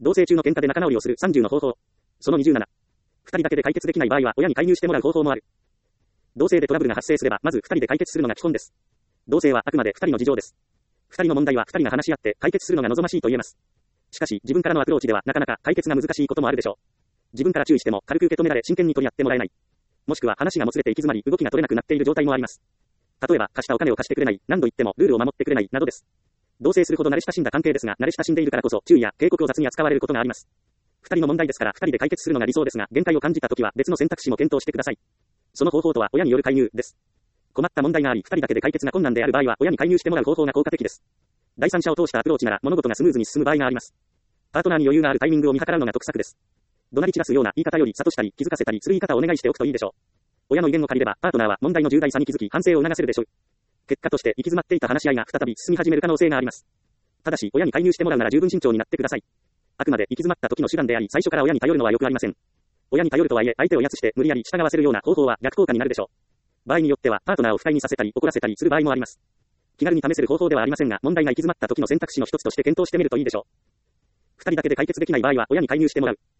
同棲中の喧嘩で仲直りをする30の方法。その27。二人だけで解決できない場合は親に介入してもらう方法もある。同棲でトラブルが発生すれば、まず二人で解決するのが基本です。同棲はあくまで二人の事情です。二人の問題は二人が話し合って解決するのが望ましいと言えます。しかし、自分からのアプローチではなかなか解決が難しいこともあるでしょう。自分から注意しても軽く受け止められ真剣に取り合ってもらえない。もしくは話がもつれて行き詰まり動きが取れなくなっている状態もあります。例えば、貸したお金を貸してくれない、何度言ってもルールを守ってくれない、などです。同棲するほど慣れ親しんだ関係ですが、慣れ親しんでいるからこそ注意や警告を雑に扱われることがあります。二人の問題ですから二人で解決するのが理想ですが、限界を感じたときは別の選択肢も検討してください。その方法とは親による介入です。困った問題があり、二人だけで解決が困難である場合は親に介入してもらう方法が効果的です。第三者を通したアプローチなら物事がスムーズに進む場合があります。パートナーに余裕があるタイミングを見計らうのが得策です。怒鳴り散らすような言い方より諭したり気づかせたりする言い方をお願いしておくといいでしょう。親の意見を借りればパートナーは問題の重大さに気づき反省を促せるでしょう。結果として行き詰まっていた話し合いが再び進み始める可能性があります。ただし親に介入してもらうなら十分慎重になってください。あくまで行き詰まった時の手段であり、最初から親に頼るのは良くありません。親に頼るとはいえ相手を威圧して無理やり従わせるような方法は逆効果になるでしょう。場合によってはパートナーを不快にさせたり怒らせたりする場合もあります。気軽に試せる方法ではありませんが、問題が行き詰まった時の選択肢の一つとして検討してみるといいでしょう。二人だけで解決できない場合は親に介入してもらう。